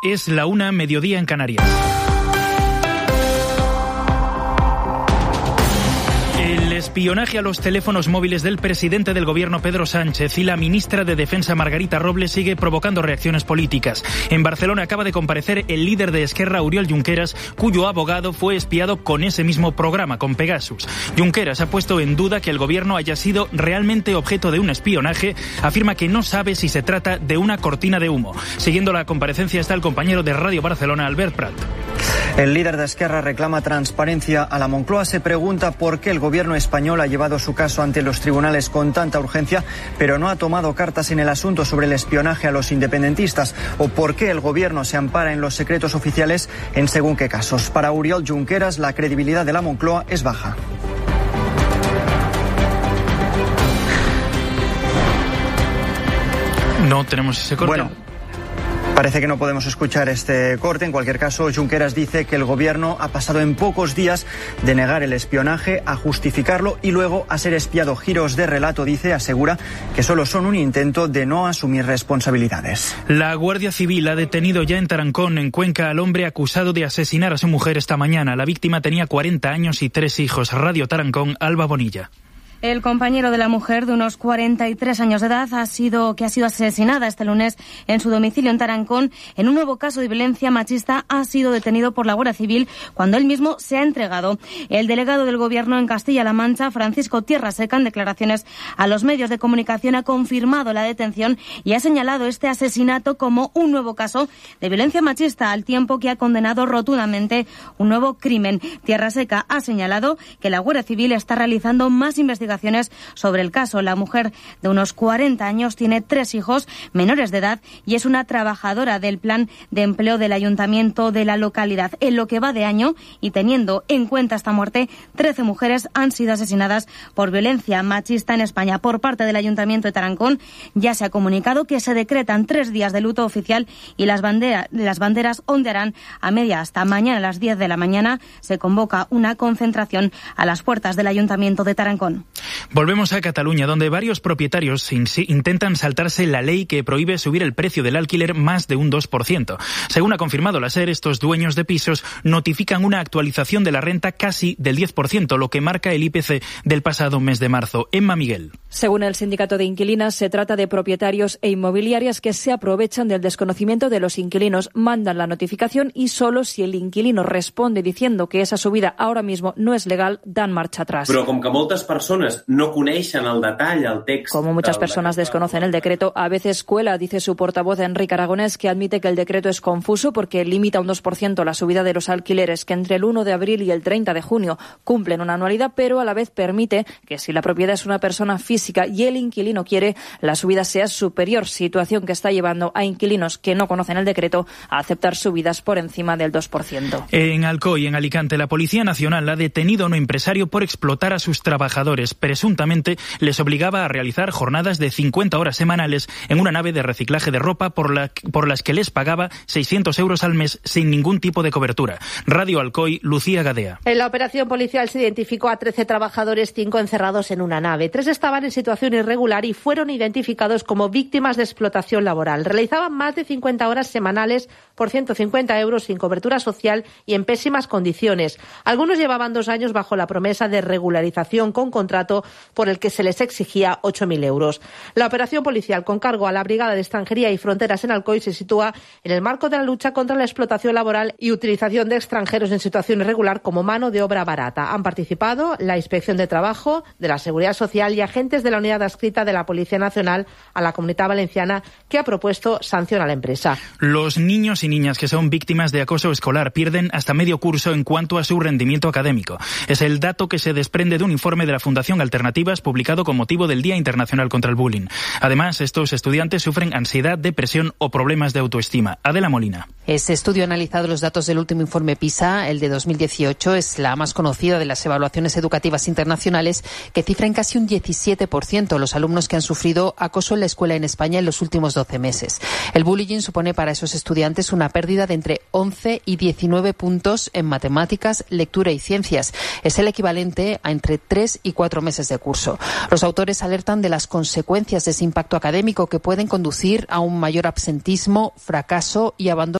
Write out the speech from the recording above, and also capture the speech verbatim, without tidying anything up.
Es la una, mediodía en Canarias. El espionaje a los teléfonos móviles del presidente del gobierno Pedro Sánchez y la ministra de Defensa Margarita Robles sigue provocando reacciones políticas. En Barcelona acaba de comparecer el líder de Esquerra, Oriol Junqueras, cuyo abogado fue espiado con ese mismo programa, con Pegasus. Junqueras ha puesto en duda que el gobierno haya sido realmente objeto de un espionaje. Afirma que no sabe si se trata de una cortina de humo. Siguiendo la comparecencia está el compañero de Radio Barcelona, Albert Prat. El líder de Esquerra reclama transparencia a la Moncloa. Se pregunta por qué el gobierno español ha llevado su caso ante los tribunales con tanta urgencia, pero no ha tomado cartas en el asunto sobre el espionaje a los independentistas, o por qué el gobierno se ampara en los secretos oficiales en según qué casos. Para Oriol Junqueras, la credibilidad de la Moncloa es baja. No tenemos ese corte. Bueno. Parece que no podemos escuchar este corte. En cualquier caso, Junqueras dice que el gobierno ha pasado en pocos días de negar el espionaje a justificarlo y luego a ser espiado. Giros de relato, dice, asegura que solo son un intento de no asumir responsabilidades. La Guardia Civil ha detenido ya en Tarancón, en Cuenca, al hombre acusado de asesinar a su mujer esta mañana. La víctima tenía cuarenta años y tres hijos. Radio Tarancón, Alba Bonilla. El compañero de la mujer, de unos cuarenta y tres años de edad, ha sido que ha sido asesinada este lunes en su domicilio en Tarancón. En un nuevo caso de violencia machista, ha sido detenido por la Guardia Civil cuando él mismo se ha entregado. El delegado del Gobierno en Castilla-La Mancha, Francisco Tierraseca, en declaraciones a los medios de comunicación, ha confirmado la detención y ha señalado este asesinato como un nuevo caso de violencia machista, al tiempo que ha condenado rotundamente un nuevo crimen. Tierraseca ha señalado que la Guardia Civil está realizando más investigaciones sobre el caso. La mujer, de unos cuarenta años, tiene tres hijos menores de edad y es una trabajadora del plan de empleo del ayuntamiento de la localidad. En lo que va de año, y teniendo en cuenta esta muerte, trece mujeres han sido asesinadas por violencia machista en España. Por parte del ayuntamiento de Tarancón ya se ha comunicado que se decretan tres días de luto oficial y las, bandera, las banderas ondearán a media hasta mañana a las diez de la mañana. Se convoca una concentración a las puertas del ayuntamiento de Tarancón. Volvemos a Cataluña, donde varios propietarios intentan saltarse la ley que prohíbe subir el precio del alquiler más de un dos por ciento. Según ha confirmado la SER, estos dueños de pisos notifican una actualización de la renta casi del diez por ciento, lo que marca el I P C del pasado mes de marzo. Emma Miguel. Según el sindicato de inquilinas, se trata de propietarios e inmobiliarias que se aprovechan del desconocimiento de los inquilinos, mandan la notificación y solo si el inquilino responde diciendo que esa subida ahora mismo no es legal, dan marcha atrás. Però com que moltes persones no coneixen el detall, el text... Como muchas personas desconocen el decreto, a veces cuela, dice su portavoz Enrique Aragonés, que admite que el decreto es confuso porque limita un dos por ciento la subida de los alquileres, que entre el uno de abril y el treinta de junio cumplen una anualidad, pero a la vez permite que si la propiedad es una persona física y el inquilino quiere, la subida sea superior, situación que está llevando a inquilinos que no conocen el decreto a aceptar subidas por encima del dos por ciento. En Alcoy, en Alicante, la Policía Nacional ha detenido a un empresario por explotar a sus trabajadores. Presuntamente les obligaba a realizar jornadas de cincuenta horas semanales en una nave de reciclaje de ropa por, la, por las que les pagaba seiscientos euros al mes sin ningún tipo de cobertura. Radio Alcoy, Lucía Gadea. En la operación policial se identificó a trece trabajadores, cinco encerrados en una nave. Tres estaban en situación irregular y fueron identificados como víctimas de explotación laboral. Realizaban más de cincuenta horas semanales por ciento cincuenta euros sin cobertura social y en pésimas condiciones. Algunos llevaban dos años bajo la promesa de regularización con contrato por el que se les exigía ocho mil euros. La operación policial con cargo a la Brigada de Extranjería y Fronteras en Alcoy se sitúa en el marco de la lucha contra la explotación laboral y utilización de extranjeros en situación irregular como mano de obra barata. Han participado la Inspección de Trabajo, de la Seguridad Social y agentes de la unidad adscrita de la Policía Nacional a la Comunidad Valenciana, que ha propuesto sanción a la empresa. Los niños y niñas que son víctimas de acoso escolar pierden hasta medio curso en cuanto a su rendimiento académico. Es el dato que se desprende de un informe de la Fundación Alternativas publicado con motivo del Día Internacional contra el Bullying. Además, estos estudiantes sufren ansiedad, depresión o problemas de autoestima. Adela Molina. Ese estudio ha analizado los datos del último informe PISA, el de dos mil dieciocho, es la más conocida de las evaluaciones educativas internacionales, que cifra en casi un diecisiete por ciento los alumnos que han sufrido acoso en la escuela en España en los últimos doce meses. El bullying supone para esos estudiantes una pérdida de entre once y diecinueve puntos en matemáticas, lectura y ciencias. Es el equivalente a entre tres y cuatro meses de curso. Los autores alertan de las consecuencias de ese impacto académico que pueden conducir a un mayor absentismo, fracaso y abandono